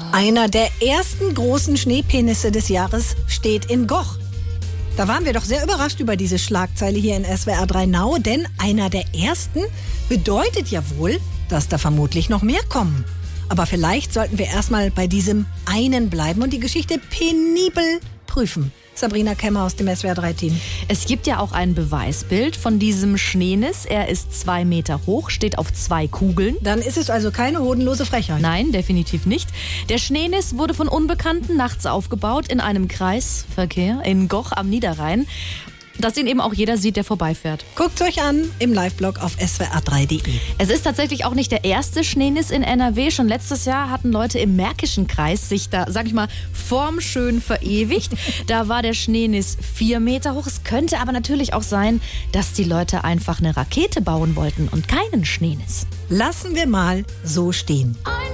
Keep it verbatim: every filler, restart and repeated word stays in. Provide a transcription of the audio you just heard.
Einer der ersten großen Schneepenisse des Jahres steht in Goch. Da waren wir doch sehr überrascht über diese Schlagzeile hier in S W R drei Now, denn einer der ersten bedeutet ja wohl, dass da vermutlich noch mehr kommen. Aber vielleicht sollten wir erstmal bei diesem einen bleiben und die Geschichte penibel prüfen. Sabrina Kemmer aus dem S W R drei Team. Es gibt ja auch ein Beweisbild von diesem Schneeniss. Er ist zwei Meter hoch, steht auf zwei Kugeln. Dann ist es also keine hodenlose Frechheit. Nein, definitiv nicht. Der Schneeniss wurde von Unbekannten nachts aufgebaut in einem Kreisverkehr in Goch am Niederrhein. Dass ihn eben auch jeder sieht, der vorbeifährt. Guckt euch an im Live-Blog auf S W R drei Punkt de. Es ist tatsächlich auch nicht der erste Schneeniss in N R W. Schon letztes Jahr hatten Leute im Märkischen Kreis sich da, sag ich mal, formschön verewigt. Da war der Schneeniss vier Meter hoch. Es könnte aber natürlich auch sein, dass die Leute einfach eine Rakete bauen wollten und keinen Schneeniss. Lassen wir mal so stehen. Ein